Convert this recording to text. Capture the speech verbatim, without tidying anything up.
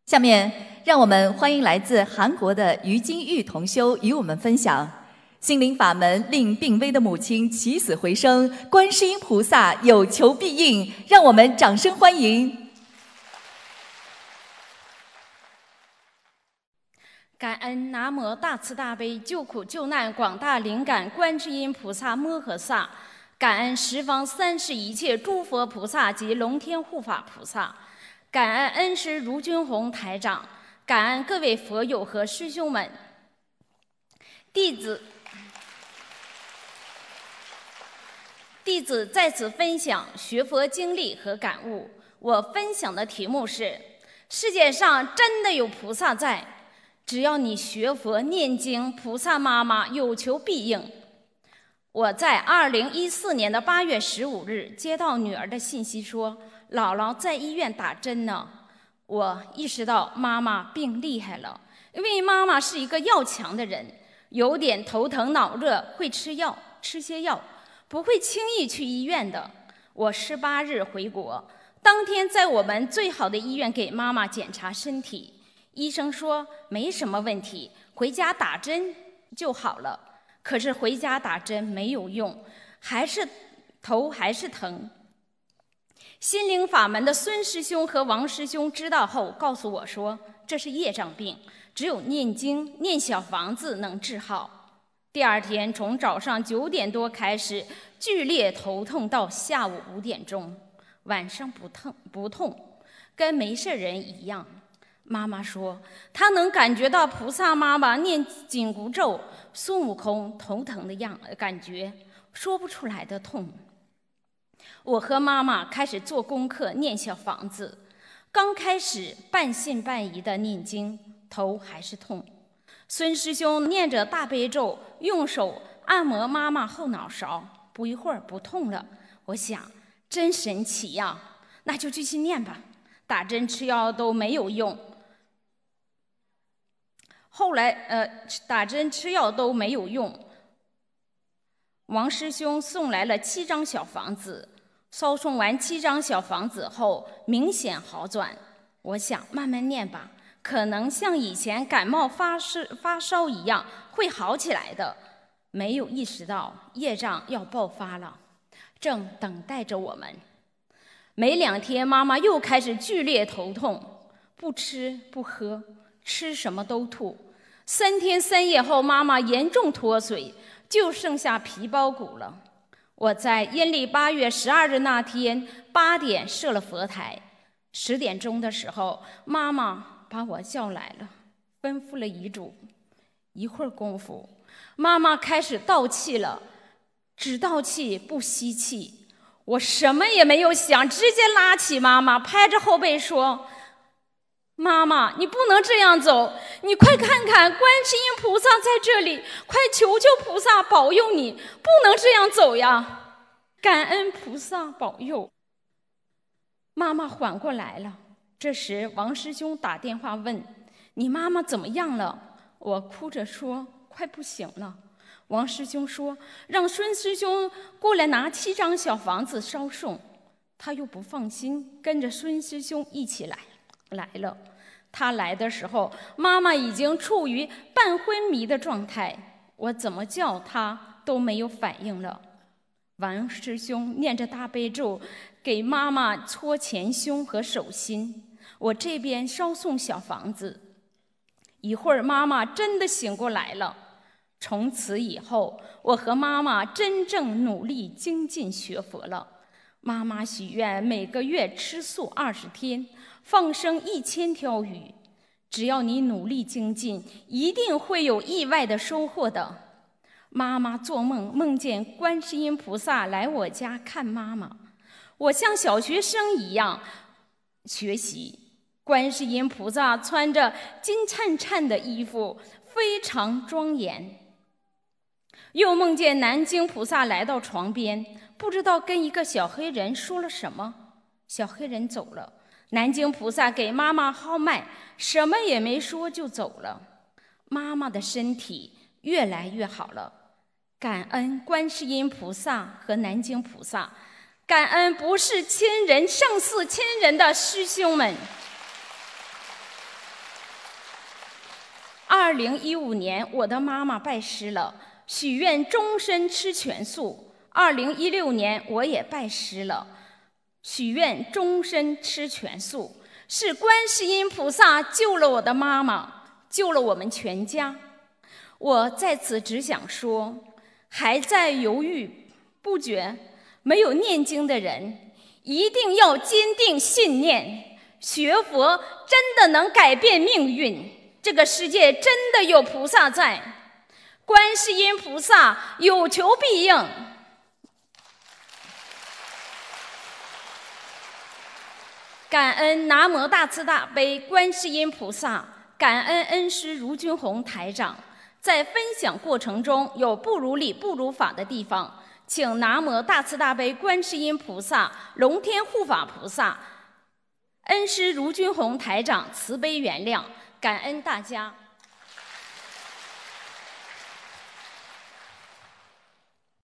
下面，让我们欢迎来自韩国的于金玉同修与我们分享心灵法门令病危的母亲起死回生，观世音菩萨有求必应。让我们掌声欢迎。 感恩南无大慈大悲救苦救难广大灵感观世音菩萨摩诃萨，感恩十方三世一切诸佛菩萨及龙天护法菩萨，感恩恩师卢军宏台长，感恩各位佛友和师兄们。弟子弟子在此分享学佛经历和感悟。我分享的题目是：世界上真的有菩萨在，只要你学佛念经，菩萨妈妈有求必应。我在二零一四年的八月十五日接到女儿的信息说，姥姥在医院打针呢。我意识到妈妈病厉害了，因为妈妈是一个药强的人，有点头疼脑热会吃药，吃些药，不会轻易去医院的。我十八日回国，当天在我们最好的医院给妈妈检查身体，医生说没什么问题，回家打针就好了。可是回家打针没有用，还是头还是疼。心灵法门的孙师兄和王师兄知道后告诉我说，这是业障病，只有念经念小房子能治好。第二天从早上九点多开始剧烈头痛到下午五点钟，晚上不痛不痛，跟没事人一样。妈妈说她能感觉到菩萨妈妈念紧箍咒，孙悟空头疼的样感觉，说不出来的痛。我和妈妈开始做功课念小房子，刚开始半信半疑的念经，头还是痛。孙师兄念着大悲咒，用手按摩妈妈后脑勺，不一会儿不痛了。我想真神奇呀，那就继续念吧。打针吃药都没有用，后来呃打针吃药都没有用。王师兄送来了七张小房子，烧送完七张小房子后明显好转。我想慢慢念吧，可能像以前感冒发烧发烧一样会好起来的。没有意识到业障要爆发了，正等待着我们。没两天妈妈又开始剧烈头痛，不吃不喝，吃什么都吐。三天三夜后妈妈严重脱水，就剩下皮包骨了。我在阴历八月十二日那天八点设了佛台，十点钟的时候妈妈把我叫来了，吩咐了遗嘱。一会儿功夫妈妈开始倒气了，只倒气不吸气。我什么也没有想，直接拉起妈妈，拍着后背说，妈妈你不能这样走，你快看看观世音菩萨在这里，快求求菩萨保佑你，不能这样走呀，感恩菩萨保佑。妈妈缓过来了。这时王师兄打电话问，你妈妈怎么样了？我哭着说快不行了。王师兄说让孙师兄过来拿七张小房子烧送，他又不放心，跟着孙师兄一起来来了。他来的时候妈妈已经处于半昏迷的状态，我怎么叫他都没有反应了。王师兄念着大悲咒给妈妈搓前胸和手心，我这边烧送小房子。一会儿妈妈真的醒过来了。从此以后我和妈妈真正努力精进学佛了。妈妈许愿每个月吃素二十天，放生一千条鱼。只要你努力精进，一定会有意外的收获的。妈妈做梦梦见观世音菩萨来我家看妈妈，我像小学生一样学习。观世音菩萨穿着金灿灿的衣服，非常庄严。又梦见南京菩萨来到床边，不知道跟一个小黑人说了什么，小黑人走了。南京菩萨给妈妈号脉，什么也没说就走了。妈妈的身体越来越好了，感恩观世音菩萨和南京菩萨，感恩不是亲人胜似亲人的师兄们。 二零一五年我的妈妈拜师了，许愿终身吃全素。二零一六年我也拜师了，许愿终身吃全素。是观世音菩萨救了我的妈妈，救了我们全家。我在此只想说，还在犹豫不决、没有念经的人，一定要坚定信念，学佛真的能改变命运，这个世界真的有菩萨在，观世音菩萨有求必应。感恩南无大慈大悲观世音菩萨，感恩恩师卢军宏台长。在分享过程中有不如理不如法的地方，请南无大慈大悲观世音菩萨、龙天护法菩萨、恩师卢军宏台长慈悲原谅，感恩大家。